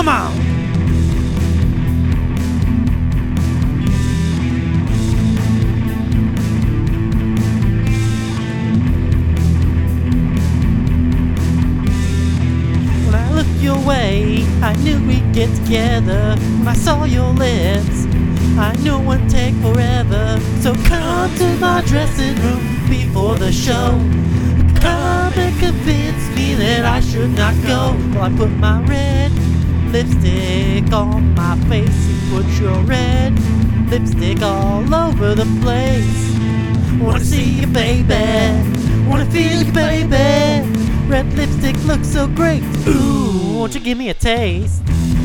Come on! When I looked your way, I knew we'd get together. When I saw your lips, I knew it wouldn't take forever. So come to my dressing room before the show. Come and convince me that I should not go. While I put my red lipstick on my face, you put your red lipstick all over the place. Wanna see you, baby, wanna feel you, baby. Red lipstick looks so great. Ooh, won't you give me a taste?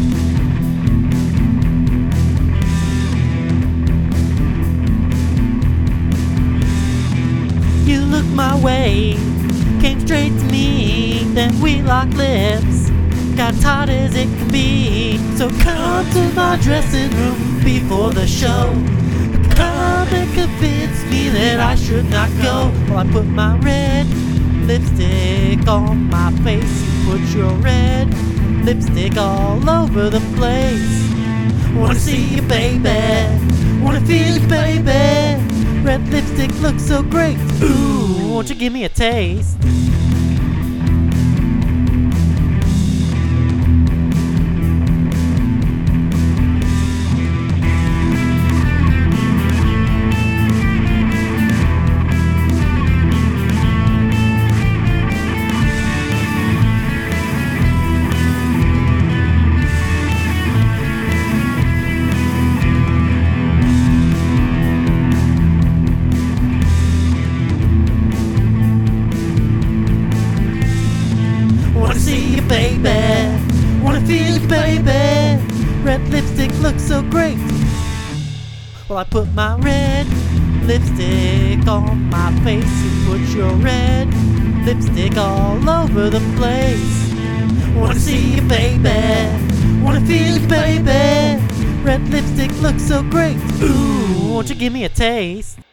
You looked my way, came straight to me, then we locked lips, got tight as it can be. So come to my dressing room before the show. Come and convince me that I should not go. While I put my red lipstick on my face, you put your red lipstick all over the place. Wanna see you, baby, wanna feel you, baby. Red lipstick looks so great. Ooh, won't you give me a taste? Wanna see you, baby, wanna feel you, baby. Red lipstick looks so great. Well, I put my red lipstick on my face, you put your red lipstick all over the place. Wanna see you, baby, wanna feel you, baby. Red lipstick looks so great. Ooh, won't you give me a taste?